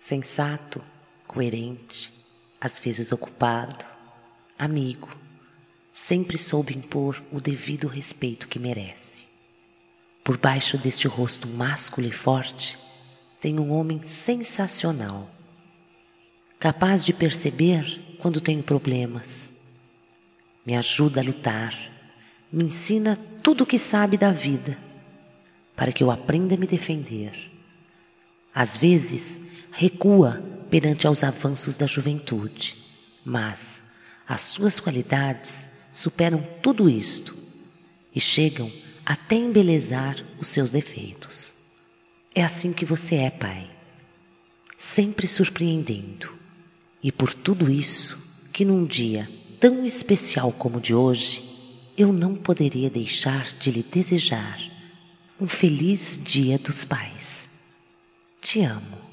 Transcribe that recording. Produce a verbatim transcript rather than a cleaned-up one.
sensato, coerente, às vezes ocupado, amigo, sempre soube impor o devido respeito que merece. Por baixo deste rosto másculo e forte, tem um homem sensacional, capaz de perceber quando tenho problemas, me ajuda a lutar, me ensina tudo o que sabe da vida, para que eu aprenda a me defender. Às vezes, recua perante aos avanços da juventude, mas as suas qualidades superam tudo isto e chegam até embelezar os seus defeitos. É assim que você é, pai, sempre surpreendendo, e por tudo isso que num dia tão especial como o de hoje, eu não poderia deixar de lhe desejar um feliz Dia dos Pais. Te amo.